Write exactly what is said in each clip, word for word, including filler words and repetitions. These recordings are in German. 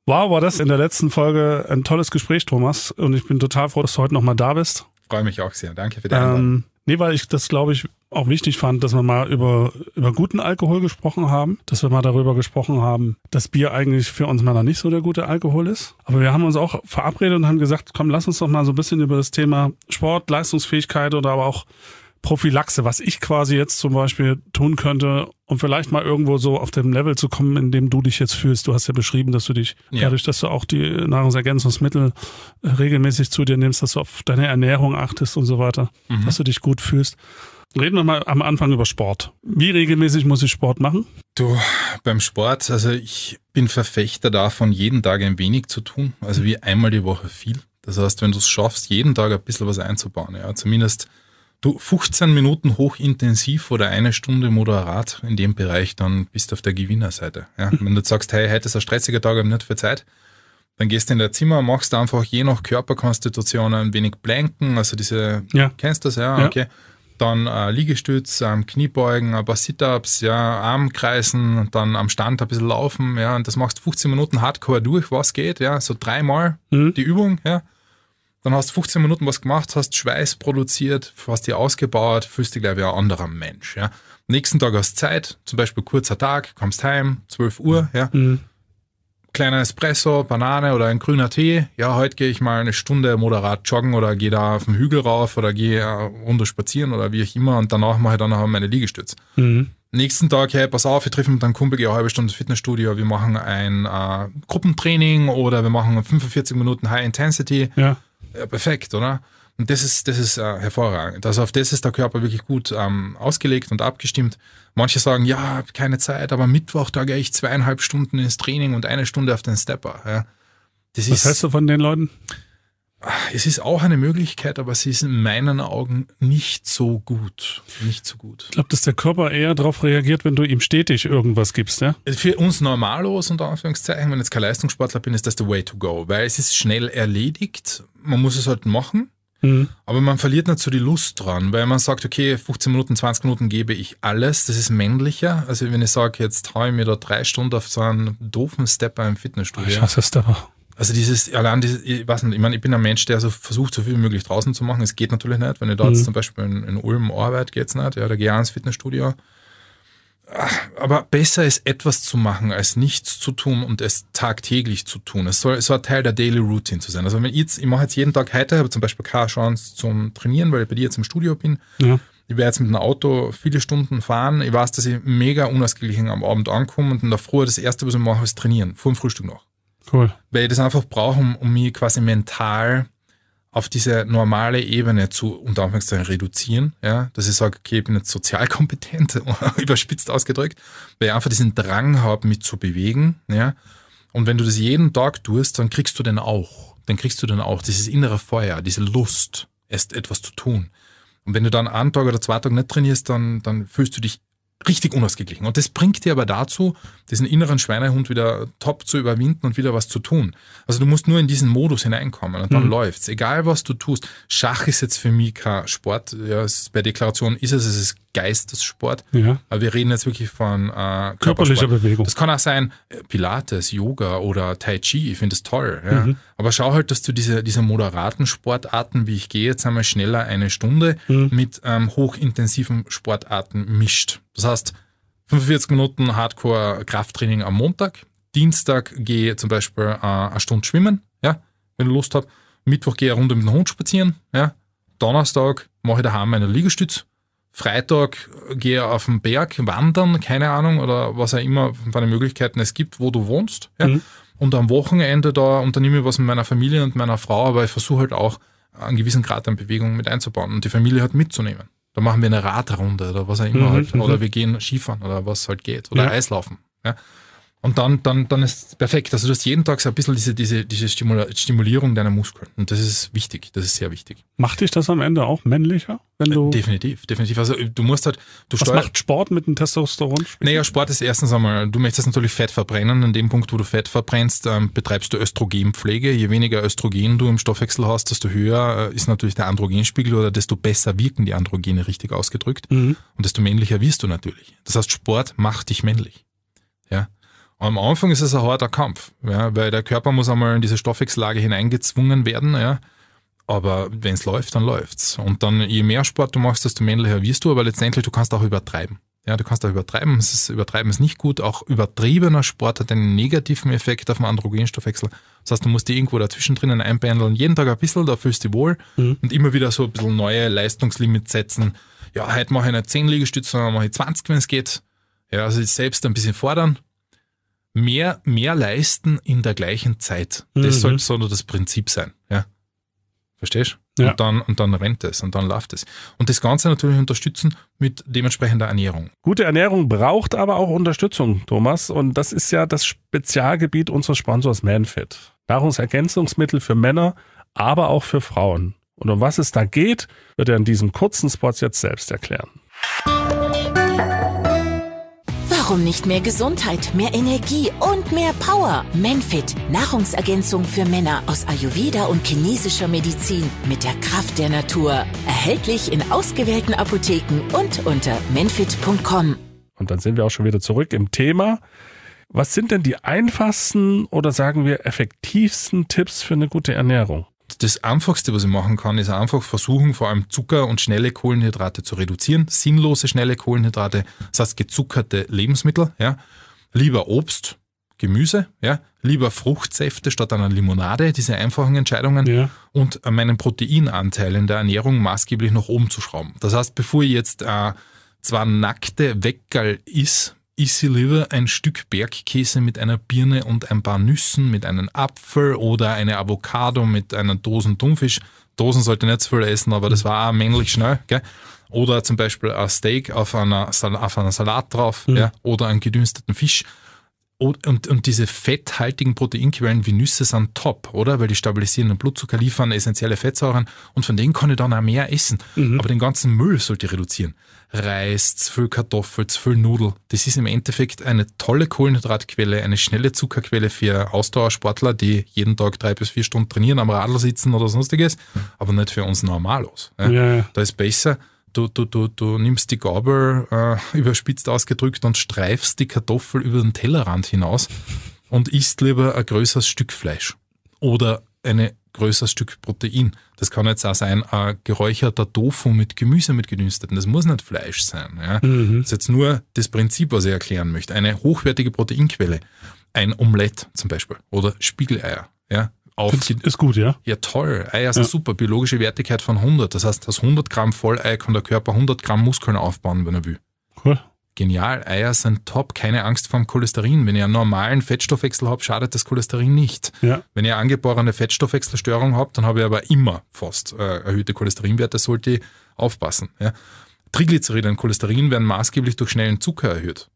Wow, war das in der letzten Folge ein tolles Gespräch, Thomas. Und ich bin total froh, dass du heute nochmal da bist. Freue mich auch sehr. Danke für die Einladung. Ähm, nee, weil ich das, glaube ich, auch wichtig fand, dass wir mal über, über guten Alkohol gesprochen haben. Dass wir mal darüber gesprochen haben, dass Bier eigentlich für uns Männer nicht so der gute Alkohol ist. Aber wir haben uns auch verabredet und haben gesagt, komm, lass uns doch mal so ein bisschen über das Thema Sport, Leistungsfähigkeit oder aber auch Prophylaxe, was ich quasi jetzt zum Beispiel tun könnte, um vielleicht mal irgendwo so auf dem Level zu kommen, in dem du dich jetzt fühlst. Du hast ja beschrieben, dass du dich, ja. dadurch, dass du auch die Nahrungsergänzungsmittel regelmäßig zu dir nimmst, dass du auf deine Ernährung achtest und so weiter, mhm. dass du dich gut fühlst. Reden wir mal am Anfang über Sport. Wie regelmäßig muss ich Sport machen? Du, beim Sport, also ich bin Verfechter davon, jeden Tag ein wenig zu tun, also wie einmal die Woche viel. Das heißt, wenn du es schaffst, jeden Tag ein bisschen was einzubauen, ja, zumindest du fünfzehn Minuten hochintensiv oder eine Stunde moderat in dem Bereich, dann bist du auf der Gewinnerseite. Ja? Wenn du sagst, hey, heute ist ein stressiger Tag, ich habe nicht viel Zeit, dann gehst du in dein Zimmer, machst einfach je nach Körperkonstitution ein wenig Planken, also diese, ja. kennst du das? Ja, ja. Okay. Dann äh, Liegestütz, ähm, Kniebeugen, ein paar Sit-Ups, ja, Armkreisen, dann am Stand ein bisschen laufen, ja, und das machst fünfzehn Minuten Hardcore durch, was geht, ja, so dreimal mhm. die Übung, ja. Dann hast du fünfzehn Minuten was gemacht, hast Schweiß produziert, hast dich ausgebaut, fühlst dich gleich wie ein anderer Mensch. Ja. Nächsten Tag hast du Zeit, zum Beispiel kurzer Tag, kommst heim, zwölf Uhr, ja. Mhm. Kleiner Espresso, Banane oder ein grüner Tee. Ja, heute gehe ich mal eine Stunde moderat joggen oder gehe da auf den Hügel rauf oder gehe eine Runde spazieren oder wie auch immer und danach mache ich dann noch meine Liegestütze. Mhm. Nächsten Tag, hey, pass auf, wir treffen mit einem Kumpel, gehe eine halbe Stunde ins Fitnessstudio, wir machen ein äh, Gruppentraining oder wir machen fünfundvierzig Minuten High Intensity. Ja. Ja, perfekt, oder? Und das ist, das ist äh, hervorragend. Also auf das ist der Körper wirklich gut ähm, ausgelegt und abgestimmt. Manche sagen, ja, keine Zeit, aber Mittwoch, da gehe ich zweieinhalb Stunden ins Training und eine Stunde auf den Stepper. Ja. Das Was ist, hältst du von den Leuten? Es ist auch eine Möglichkeit, aber sie ist in meinen Augen nicht so gut. Nicht so gut. Ich glaube, dass der Körper eher darauf reagiert, wenn du ihm stetig irgendwas gibst, ja? Für uns Normalos, unter Anführungszeichen, wenn ich jetzt kein Leistungssportler bin, ist das the way to go, weil es ist schnell erledigt, man muss es halt machen, mhm. aber man verliert nicht so die Lust dran, weil man sagt, okay, fünfzehn Minuten, zwanzig Minuten gebe ich alles, das ist männlicher, also wenn ich sage, jetzt haue ich mir da drei Stunden auf so einen doofen Stepper im Fitnessstudio. Ich hasse Stepper. Also dieses, allein dieses, ich weiß nicht, ich meine, ich bin ein Mensch, der so versucht, so viel wie möglich draußen zu machen. Es geht natürlich nicht, wenn ich da mhm. jetzt zum Beispiel in, in Ulm arbeite, geht's nicht, ja, da gehe ich auch ins Fitnessstudio. Aber besser ist, etwas zu machen, als nichts zu tun und es tagtäglich zu tun. Es soll, es soll Teil der Daily Routine zu sein. Also wenn ich jetzt, ich mache jetzt jeden Tag heute, habe zum Beispiel keine Chance zum Trainieren, weil ich bei dir jetzt im Studio bin. Ja. Ich werde jetzt mit dem Auto viele Stunden fahren. Ich weiß, dass ich mega unausgeglichen am Abend ankomme und in der Früh das Erste, was ich mache, ist trainieren, vor dem Frühstück noch. Cool. Weil ich das einfach brauche, um, um mich quasi mental auf diese normale Ebene zu, unter Anführungszeichen, reduzieren. Ja? Dass ich sage, okay, ich bin jetzt sozial kompetent, überspitzt ausgedrückt, weil ich einfach diesen Drang habe, mich zu bewegen. Ja? Und wenn du das jeden Tag tust, dann kriegst du den auch. Dann kriegst du dann auch dieses innere Feuer, diese Lust, erst etwas zu tun. Und wenn du dann einen Tag oder zwei Tage nicht trainierst, dann, dann fühlst du dich richtig unausgeglichen. Und das bringt dir aber dazu, diesen inneren Schweinehund wieder top zu überwinden und wieder was zu tun. Also du musst nur in diesen Modus hineinkommen und dann mhm. läuft's. Egal was du tust. Schach ist jetzt für mich kein Sport. Ja, es ist, bei Deklaration ist es, es ist Geistessport. Ja. Aber wir reden jetzt wirklich von äh, körperlicher Bewegung. Das kann auch sein Pilates, Yoga oder Tai Chi. Ich finde das toll. Ja. Mhm. Aber schau halt, dass du diese, diese moderaten Sportarten, wie ich gehe jetzt einmal schneller eine Stunde, mhm. mit ähm, hochintensiven Sportarten mischt. Das heißt, fünfundvierzig Minuten Hardcore-Krafttraining am Montag. Dienstag gehe ich zum Beispiel äh, eine Stunde schwimmen, ja, wenn du Lust hast. Mittwoch gehe ich eine Runde mit dem Hund spazieren. Ja. Donnerstag mache ich daheim meine Liegestütze. Freitag gehe ich auf den Berg wandern, keine Ahnung, oder was auch immer von den Möglichkeiten es gibt, wo du wohnst. Ja. Mhm. Und am Wochenende da unternehme ich was mit meiner Familie und meiner Frau, aber ich versuche halt auch einen gewissen Grad an Bewegung mit einzubauen und die Familie halt mitzunehmen. Da machen wir eine Radrunde oder was auch immer mhm, halt. Mhm. Oder wir gehen Skifahren oder was halt geht. Oder ja. Eislaufen. Ja. Und dann, dann, dann ist es perfekt. Also du hast jeden Tag so ein bisschen diese, diese, diese Stimulierung deiner Muskeln. Und das ist wichtig. Das ist sehr wichtig. Macht dich das am Ende auch männlicher? Wenn du definitiv, definitiv. Also du musst halt... Du was macht Sport mit dem Testosteron? Naja, Sport ist erstens einmal, du möchtest natürlich Fett verbrennen. An dem Punkt, wo du Fett verbrennst, ähm, betreibst du Östrogenpflege. Je weniger Östrogen du im Stoffwechsel hast, desto höher äh, ist natürlich der Androgenspiegel oder desto besser wirken die Androgene, richtig ausgedrückt. Mhm. Und desto männlicher wirst du natürlich. Das heißt, Sport macht dich männlich. Ja. Am Anfang ist es ein harter Kampf, ja, weil der Körper muss einmal in diese Stoffwechsellage hineingezwungen werden, ja. Aber wenn es läuft, dann läuft's. Und dann, je mehr Sport du machst, desto männlicher wirst du, aber letztendlich, du kannst auch übertreiben. Ja, du kannst auch übertreiben. Es ist, übertreiben ist nicht gut. Auch übertriebener Sport hat einen negativen Effekt auf den Androgenstoffwechsel. Das heißt, du musst die irgendwo dazwischen drinnen einpendeln. Jeden Tag ein bisschen, da fühlst du dich wohl. Mhm. Und immer wieder so ein bisschen neue Leistungslimits setzen. Ja, heute mache ich nicht zehn Liegestütze, sondern mache ich zwanzig, wenn es geht. Ja, also sich selbst ein bisschen fordern. Mehr, mehr leisten in der gleichen Zeit. Das mhm. sollte so nur das Prinzip sein. Ja. Verstehst du? Ja. Und, dann, und dann rennt es und dann läuft es. Und das Ganze natürlich unterstützen mit dementsprechender Ernährung. Gute Ernährung braucht aber auch Unterstützung, Thomas. Und das ist ja das Spezialgebiet unseres Sponsors ManFit. Nahrungsergänzungsmittel für Männer, aber auch für Frauen. Und um was es da geht, wird er in diesem kurzen Spot jetzt selbst erklären. Warum nicht mehr Gesundheit, mehr Energie und mehr Power? ManFit, Nahrungsergänzung für Männer aus Ayurveda und chinesischer Medizin mit der Kraft der Natur. Erhältlich in ausgewählten Apotheken und unter manfit punkt com. Und dann sind wir auch schon wieder zurück im Thema. Was sind denn die einfachsten oder sagen wir effektivsten Tipps für eine gute Ernährung? Das Einfachste, was ich machen kann, ist einfach versuchen, vor allem Zucker und schnelle Kohlenhydrate zu reduzieren. Sinnlose schnelle Kohlenhydrate, das heißt gezuckerte Lebensmittel. Ja. Lieber Obst, Gemüse, ja. Lieber Fruchtsäfte statt einer Limonade, diese einfachen Entscheidungen. Ja. Und meinen Proteinanteil in der Ernährung maßgeblich nach oben zu schrauben. Das heißt, bevor ich jetzt äh, zwar nackte Weckerl is, ist sie lieber ein Stück Bergkäse mit einer Birne und ein paar Nüssen, mit einem Apfel oder eine Avocado mit einer Dosen Thunfisch. Dosen sollte ich nicht zu viel essen, aber das war auch männlich schnell. Gell? Oder zum Beispiel ein Steak auf einer, auf einer Salat drauf, mhm. ja? Oder einen gedünsteten Fisch. Und, und, und diese fetthaltigen Proteinquellen wie Nüsse sind top, oder? Weil die stabilisieren den Blutzucker, liefern essentielle Fettsäuren und von denen kann ich dann auch mehr essen. Mhm. Aber den ganzen Müll sollte ich reduzieren. Reis, zu viel Kartoffel, zu viel Nudel. Das ist im Endeffekt eine tolle Kohlenhydratquelle, eine schnelle Zuckerquelle für Ausdauersportler, die jeden Tag drei bis vier Stunden trainieren, am Radl sitzen oder sonstiges, aber nicht für uns Normalos. Ja. Ja, ja. Da ist besser, du, du, du, du nimmst die Gabel, äh, überspitzt ausgedrückt, und streifst die Kartoffel über den Tellerrand hinaus und isst lieber ein größeres Stück Fleisch oder ein größeres Stück Protein. Das kann jetzt auch sein, ein geräucherter Tofu mit Gemüse mit gedünsteten. Das muss nicht Fleisch sein. Ja. Mhm. Das ist jetzt nur das Prinzip, was ich erklären möchte. Eine hochwertige Proteinquelle. Ein Omelett zum Beispiel oder Spiegeleier. Ja. Auf, ist gut, ja? Ja, toll. Eier sind ja super. Biologische Wertigkeit von hundert. Das heißt, aus hundert Gramm Vollei kann der Körper hundert Gramm Muskeln aufbauen, wenn er will. Cool. Genial. Eier sind top. Keine Angst vor dem Cholesterin. Wenn ich einen normalen Fettstoffwechsel habe, schadet das Cholesterin nicht. Ja. Wenn ich eine angeborene Fettstoffwechselstörung habe, dann habe ich aber immer fast äh, erhöhte Cholesterinwerte, sollte ich aufpassen. Ja. Triglyceride und Cholesterin werden maßgeblich durch schnellen Zucker erhöht.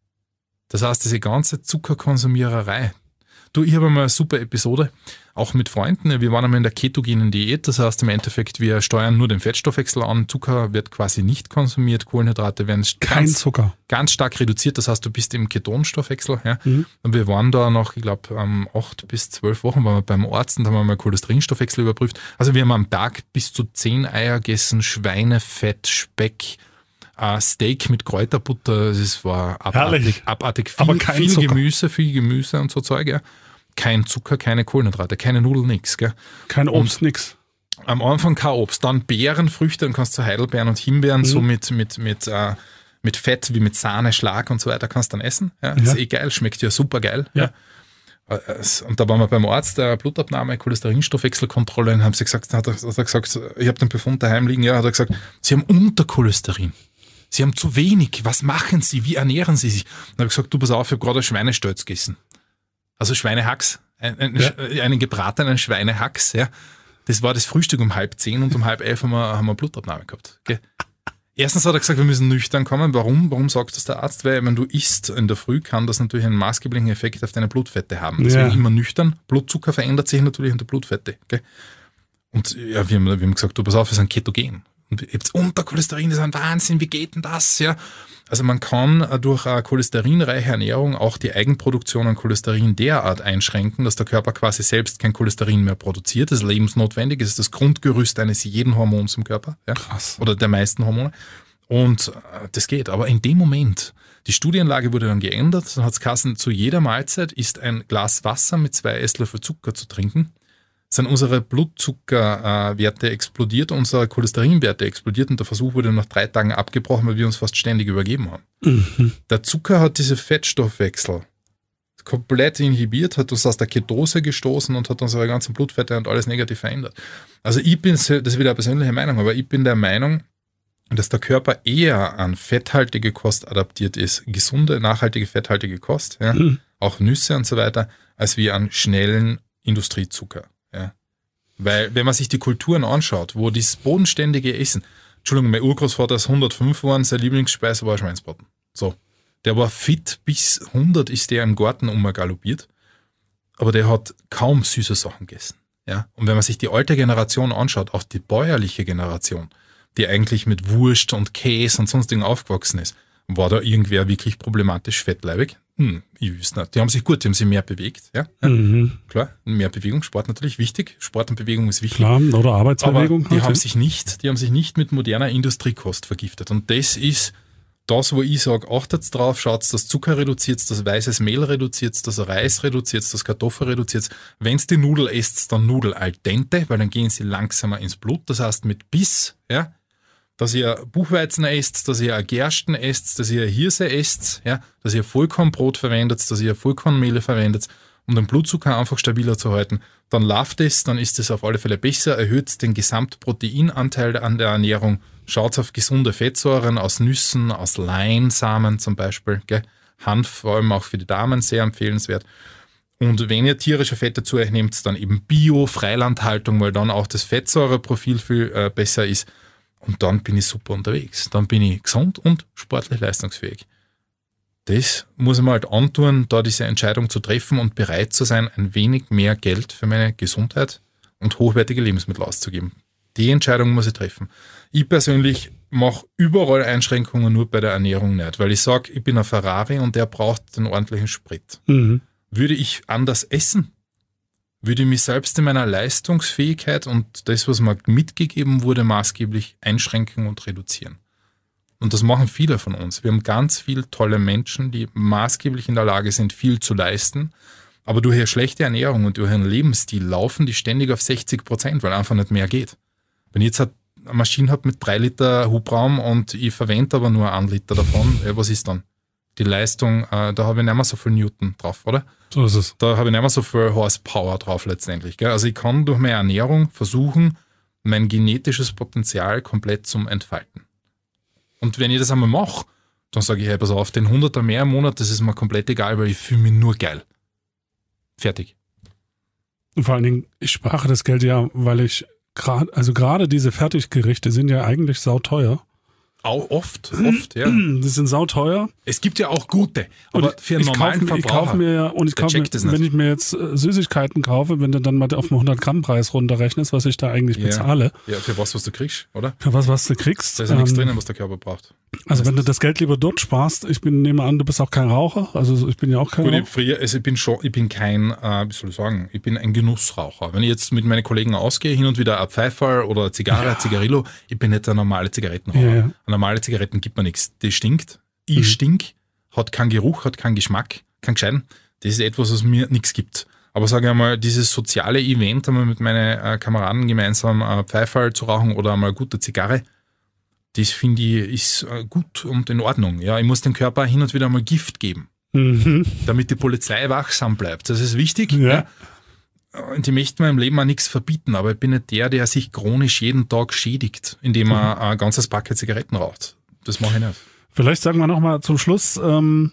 Das heißt, diese ganze Zuckerkonsumiererei. Du, ich habe einmal eine super Episode, auch mit Freunden. Wir waren einmal in der ketogenen Diät, das heißt im Endeffekt, wir steuern nur den Fettstoffwechsel an, Zucker wird quasi nicht konsumiert, Kohlenhydrate werden Kein ganz, Zucker. ganz stark reduziert, das heißt, du bist im Ketonstoffwechsel. Ja? Mhm. Und wir waren da noch, ich glaube, um, acht bis zwölf Wochen waren wir beim Arzt und haben wir mal Cholesterinstoffwechsel überprüft. Also wir haben am Tag bis zu zehn Eier gegessen, Schweinefett, Speck, Uh, Steak mit Kräuterbutter, das war abartig, abartig viel, aber kein viel Zucker. Gemüse, viel Gemüse und so Zeug, ja. Kein Zucker, keine Kohlenhydrate, keine Nudeln, nix, gell. Kein Obst, und nix. Am Anfang kein Obst, dann Beeren, Früchte, dann kannst du Heidelbeeren und Himbeeren mhm. so mit, mit, mit, uh, mit Fett, wie mit Sahne, Schlag und so weiter, kannst du dann essen, ja. Das ja. ist eh geil, schmeckt ja super geil, ja. ja. Und da waren wir beim Arzt, der Blutabnahme, Cholesterinstoffwechselkontrolle, und haben sie gesagt, hat er, hat er gesagt, ich habe den Befund daheim liegen, ja, hat er gesagt, Sie haben Untercholesterin. Sie haben zu wenig. Was machen Sie? Wie ernähren Sie sich? Dann habe ich gesagt, du pass auf, ich habe gerade einen Schweinestelz gegessen. Also Schweinehacks, ein, ein, ja. einen gebratenen Schweinehacks. Ja. Das war das Frühstück um halb zehn und um halb elf haben wir, haben wir Blutabnahme gehabt. Okay. Erstens hat er gesagt, wir müssen nüchtern kommen. Warum? Warum sagt das der Arzt? Weil wenn du isst in der Früh, kann das natürlich einen maßgeblichen Effekt auf deine Blutfette haben. Deswegen ja. immer nüchtern. Blutzucker verändert sich natürlich unter Blutfette. Okay. Und ja, wir haben, wir haben gesagt, du pass auf, wir sind ketogen. Und ihr habt Untercholesterin, das ist ein Wahnsinn, wie geht denn das? Ja? Also man kann durch eine cholesterinreiche Ernährung auch die Eigenproduktion an Cholesterin derart einschränken, dass der Körper quasi selbst kein Cholesterin mehr produziert. Das ist lebensnotwendig, das ist das Grundgerüst eines jeden Hormons im Körper. Ja? Krass. Oder der meisten Hormone. Und äh, das geht. Aber in dem Moment, die Studienlage wurde dann geändert, dann hat es geheißen, zu jeder Mahlzeit ist ein Glas Wasser mit zwei Esslöffel Zucker zu trinken. Sind unsere Blutzuckerwerte explodiert, unsere Cholesterinwerte explodiert und der Versuch wurde nach drei Tagen abgebrochen, weil wir uns fast ständig übergeben haben. Mhm. Der Zucker hat diese Fettstoffwechsel komplett inhibiert, hat uns aus der Ketose gestoßen und hat unsere ganzen Blutfette und alles negativ verändert. Also ich bin, das ist wieder eine persönliche Meinung, aber ich bin der Meinung, dass der Körper eher an fetthaltige Kost adaptiert ist, gesunde, nachhaltige, fetthaltige Kost, ja, mhm. auch Nüsse und so weiter, als wie an schnellen Industriezucker. Ja. Weil, wenn man sich die Kulturen anschaut, wo das bodenständige Essen, Entschuldigung, mein Urgroßvater ist hundertfünf geworden, seine Lieblingsspeise war Schweinsbraten. So. Der war fit, bis hundert ist der im Garten umgaloppiert, aber der hat kaum süße Sachen gegessen. Ja. Und wenn man sich die alte Generation anschaut, auch die bäuerliche Generation, die eigentlich mit Wurst und Käse und sonstigen aufgewachsen ist, war da irgendwer wirklich problematisch fettleibig? Hm, ich wüsste nicht. Die haben sich gut, die haben sich mehr bewegt. Ja, mhm. Klar, mehr Bewegung, Sport natürlich wichtig. Sport und Bewegung ist wichtig. Klar, oder Arbeitsbewegung. Aber die haben sich nicht, die haben sich nicht mit moderner Industriekost vergiftet. Und das ist das, wo ich sage, achtet drauf, schaut, dass Zucker reduziert, das weißes Mehl reduziert, das Reis reduziert, das Kartoffel reduziert. Wenn es die Nudel esst, dann Nudel al dente, weil dann gehen sie langsamer ins Blut. Das heißt mit Biss, ja, dass ihr Buchweizen esst, dass ihr Gersten esst, dass ihr Hirse esst, ja, dass ihr Vollkornbrot verwendet, dass ihr Vollkornmehle verwendet, um den Blutzucker einfach stabiler zu halten. Dann läuft es, dann ist es auf alle Fälle besser, erhöht den Gesamtproteinanteil an der Ernährung, schaut auf gesunde Fettsäuren aus Nüssen, aus Leinsamen zum Beispiel, gell? Hanf vor allem auch für die Damen sehr empfehlenswert. Und wenn ihr tierische Fette zu euch nehmt, dann eben Bio, Freilandhaltung, weil dann auch das Fettsäureprofil viel äh, besser ist. Und dann bin ich super unterwegs. Dann bin ich gesund und sportlich leistungsfähig. Das muss ich mir halt antun, da diese Entscheidung zu treffen und bereit zu sein, ein wenig mehr Geld für meine Gesundheit und hochwertige Lebensmittel auszugeben. Die Entscheidung muss ich treffen. Ich persönlich mache überall Einschränkungen, nur bei der Ernährung nicht, weil ich sage, ich bin ein Ferrari und der braucht den ordentlichen Sprit. Mhm. Würde ich anders essen, würde ich mich selbst in meiner Leistungsfähigkeit und das, was mir mitgegeben wurde, maßgeblich einschränken und reduzieren. Und das machen viele von uns. Wir haben ganz viele tolle Menschen, die maßgeblich in der Lage sind, viel zu leisten, aber durch ihre schlechte Ernährung und durch ihren Lebensstil laufen die ständig auf sechzig Prozent, weil einfach nicht mehr geht. Wenn ich jetzt eine Maschine habe mit drei Liter Hubraum und ich verwende aber nur einen Liter davon, äh, was ist dann? Die Leistung, äh, da habe ich nicht mehr so viel Newton drauf, oder? So ist es. Da habe ich nicht mehr so viel Horsepower drauf letztendlich. Gell? Also ich kann durch meine Ernährung versuchen, mein genetisches Potenzial komplett zum Entfalten. Und wenn ich das einmal mache, dann sage ich, hey, pass auf, den hunderter mehr im Monat, das ist mir komplett egal, weil ich fühle mich nur geil. Fertig. Und vor allen Dingen, ich spare das Geld ja, weil ich gerade, also gerade diese Fertiggerichte sind ja eigentlich sauteuer. Auch oft, oft, ja. Die sind sauteuer. Es gibt ja auch gute, aber und für einen normalen kauf, Verbraucher. Ich kaufe mir ja, und ich kaufe mir, wenn ich mir jetzt Süßigkeiten kaufe, wenn du dann mal auf den hundert-Gramm-Preis runterrechnest, was ich da eigentlich ja. bezahle. Ja, für was, was du kriegst, oder? Für was, was du kriegst. Da ist ja ähm, nichts drinnen, was der Körper braucht. Also wenn du das Geld lieber dort sparst, ich bin, nehme an, du bist auch kein Raucher, also ich bin ja auch kein Gut, Raucher. Ich, früher, also ich bin schon, ich bin kein, äh, wie soll ich sagen, ich bin ein Genussraucher. Wenn ich jetzt mit meinen Kollegen ausgehe, hin und wieder ein Pfeiferl oder eine Zigarre, ja. Zigarillo, ich bin nicht der normale Zigarettenraucher. Ja, ja. Normale Zigaretten gibt mir nichts. Die stinkt, ich mhm. stink, hat keinen Geruch, hat keinen Geschmack, keinen Gescheiten. Das ist etwas, was mir nichts gibt. Aber sage ich einmal, dieses soziale Event, einmal mit meinen äh, Kameraden gemeinsam äh, Pfeiferl zu rauchen oder einmal eine gute Zigarre, das finde ich ist gut und in Ordnung. Ja, ich muss dem Körper hin und wieder mal Gift geben, mhm. damit die Polizei wachsam bleibt. Das ist wichtig. Ja. Ja. Und ich möchte mir im Leben auch nichts verbieten, aber ich bin nicht der, der sich chronisch jeden Tag schädigt, indem er mhm. ein ganzes Paket Zigaretten raucht. Das mache ich nicht. Vielleicht sagen wir nochmal zum Schluss, ähm,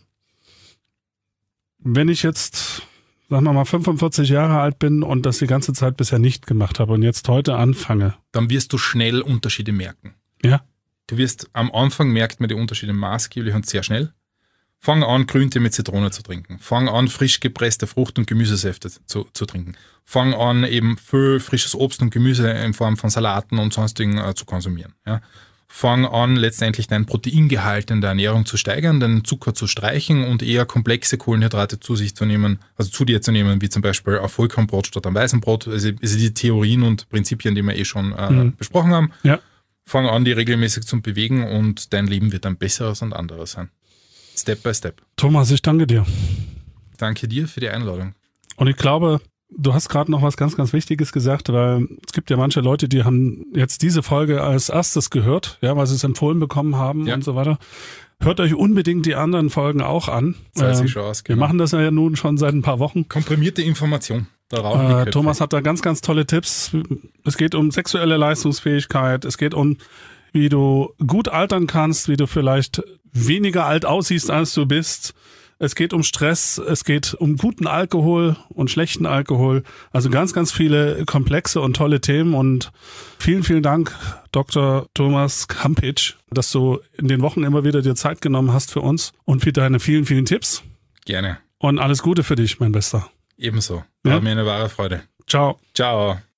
wenn ich jetzt, sagen wir mal, fünfundvierzig Jahre alt bin und das die ganze Zeit bisher nicht gemacht habe und jetzt heute anfange. Dann wirst du schnell Unterschiede merken. Ja. Du wirst am Anfang merkt man die Unterschiede maßgeblich und sehr schnell. Fang an, Grüntee mit Zitrone zu trinken. Fang an, frisch gepresste Frucht- und Gemüsesäfte zu, zu trinken. Fang an, eben viel frisches Obst und Gemüse in Form von Salaten und sonstigen äh, zu konsumieren. Ja. Fang an, letztendlich deinen Proteingehalt in der Ernährung zu steigern, den Zucker zu streichen und eher komplexe Kohlenhydrate zu sich zu nehmen, also zu dir zu nehmen, wie zum Beispiel ein Vollkornbrot statt ein Weißenbrot. Also, also die Theorien und Prinzipien, die wir eh schon äh, mhm. besprochen haben. Ja. fang an, die regelmäßig zu bewegen und dein Leben wird ein besseres und anderes sein. Step by Step. Thomas, ich danke dir. Danke dir für die Einladung. Und ich glaube, du hast gerade noch was ganz, ganz Wichtiges gesagt, weil es gibt ja manche Leute, die haben jetzt diese Folge als erstes gehört, ja, weil sie es empfohlen bekommen haben Ja. und so weiter. Hört euch unbedingt die anderen Folgen auch an. Zahlt sich Ähm, schon aus, Wir genau. machen das ja nun schon seit ein paar Wochen. Komprimierte Information. Da rauchen die Äh, Köpfe. Thomas hat da ganz, ganz tolle Tipps. Es geht um sexuelle Leistungsfähigkeit. Es geht um, wie du gut altern kannst, wie du vielleicht weniger alt aussiehst, als du bist. Es geht um Stress. Es geht um guten Alkohol und schlechten Alkohol. Also ganz, ganz viele komplexe und tolle Themen. Und vielen, vielen Dank, Doktor Thomas Kampitsch, dass du in den Wochen immer wieder dir Zeit genommen hast für uns und für deine vielen, vielen Tipps. Gerne. Und alles Gute für dich, mein Bester. Ebenso. Ja. War mir eine wahre Freude. Ciao. Ciao.